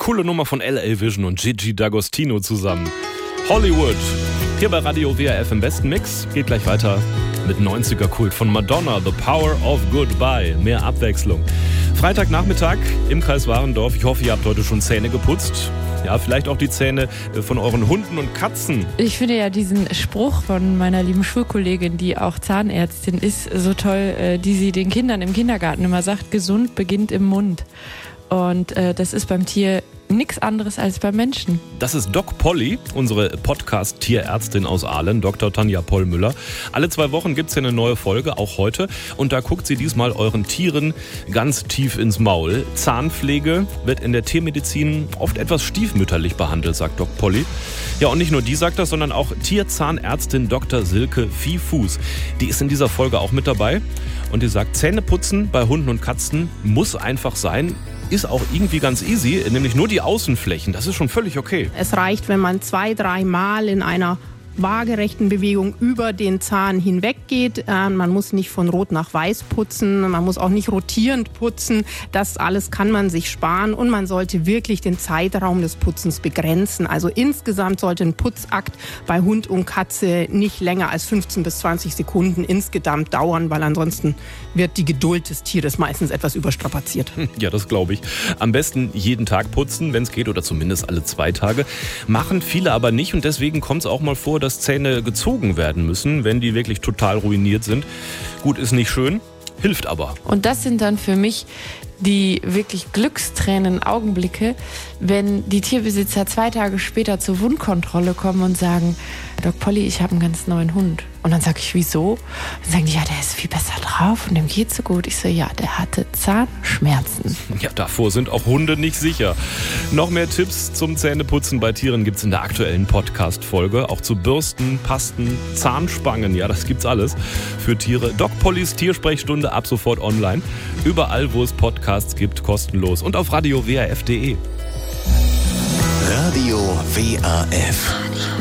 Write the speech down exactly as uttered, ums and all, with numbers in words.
Coole Nummer von L A Vision und Gigi D'Agostino zusammen. Hollywood. Hier bei Radio W R F im besten Mix. Geht gleich weiter mit neunziger-Kult von Madonna. The Power of Goodbye. Mehr Abwechslung. Freitagnachmittag im Kreis Warendorf. Ich hoffe, ihr habt heute schon Zähne geputzt. Ja, vielleicht auch die Zähne von euren Hunden und Katzen. Ich finde ja diesen Spruch von meiner lieben Schulkollegin, die auch Zahnärztin ist, so toll, die sie den Kindern im Kindergarten immer sagt, gesund beginnt im Mund. Und äh, das ist beim Tier nichts anderes als beim Menschen. Das ist Doc Polly, unsere Podcast-Tierärztin aus Aalen, Doktor Tanja Pollmüller. Alle zwei Wochen gibt es hier eine neue Folge, auch heute. Und da guckt sie diesmal euren Tieren ganz tief ins Maul. Zahnpflege wird in der Tiermedizin oft etwas stiefmütterlich behandelt, sagt Doc Polly. Ja, und nicht nur die sagt das, sondern auch Tierzahnärztin Doktor Silke Viehfuß. Die ist in dieser Folge auch mit dabei. Und die sagt, Zähneputzen bei Hunden und Katzen muss einfach sein. Ist auch irgendwie ganz easy, nämlich nur die Außenflächen. Das ist schon völlig okay. Es reicht, wenn man zwei, drei Mal in einer waagerechten Bewegung über den Zahn hinweg geht. Man muss nicht von Rot nach Weiß putzen, man muss auch nicht rotierend putzen. Das alles kann man sich sparen und man sollte wirklich den Zeitraum des Putzens begrenzen. Also insgesamt sollte ein Putzakt bei Hund und Katze nicht länger als fünfzehn bis zwanzig Sekunden insgesamt dauern, weil ansonsten wird die Geduld des Tieres meistens etwas überstrapaziert. Ja, das glaube ich. Am besten jeden Tag putzen, wenn es geht, oder zumindest alle zwei Tage. Machen viele aber nicht und deswegen kommt es auch mal vor, dass Zähne gezogen werden müssen, wenn die wirklich total ruiniert sind. Gut, ist nicht schön, hilft aber. Und das sind dann für mich die wirklich Glückstränen Augenblicke, wenn die Tierbesitzer zwei Tage später zur Wundkontrolle kommen und sagen, Doc Polly, ich habe einen ganz neuen Hund. Und dann sage ich, wieso? Dann sagen die, ja, der ist viel besser drauf und dem geht's so gut. Ich so, ja, der hatte Zahnschmerzen. Ja, davor sind auch Hunde nicht sicher. Noch mehr Tipps zum Zähneputzen bei Tieren gibt's in der aktuellen Podcast-Folge. Auch zu Bürsten, Pasten, Zahnspangen, ja, das gibt's alles für Tiere. Doc Pollys Tiersprechstunde ab sofort online. Überall, wo es Podcasts gibt, kostenlos. Und auf radio w r f punkt d e. Radio W R F.